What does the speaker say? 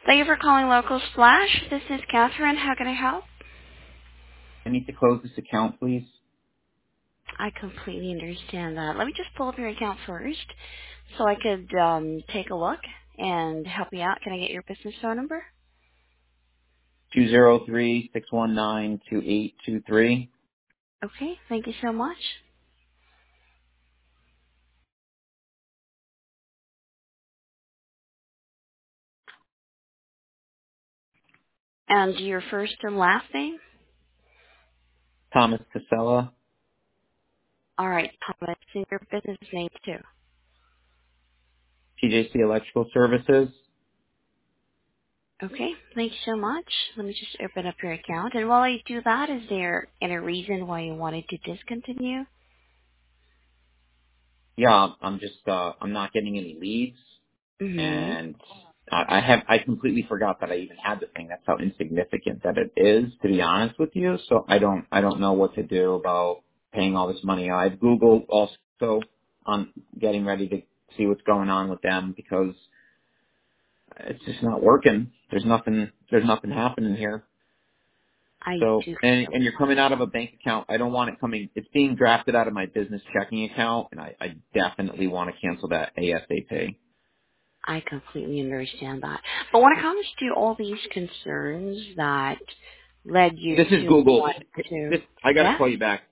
Thank you for calling Local Splash. This is Catherine. How can I help? I need to close this account, please. I completely understand that. Let me just pull up your account first so I could take a look and help you out. Can I get your business phone number? 203-619-2823. Okay, thank you so much. And your first and last name? Thomas Casella, All right, Thomas, and your business name too. TJC Electrical Services. Okay, thank you so much. Let me just open up your account. And while I do that, is there any reason why you wanted to discontinue? Yeah, I'm just, I'm not getting any leads, Mm-hmm. and I completely forgot that I even had the thing. That's how insignificant that it is, to be honest with you. So I don't know what to do about paying all this money. I've Googled also on getting ready to see what's going on with them because it's just not working. There's nothing happening here. I So, do and you're coming out of a bank account. I don't want it coming. It's being drafted out of my business checking account, and I definitely want to cancel that ASAP. I completely understand that. But when it comes to all these concerns that led you This is to Google. want to, I got to yeah, call you back.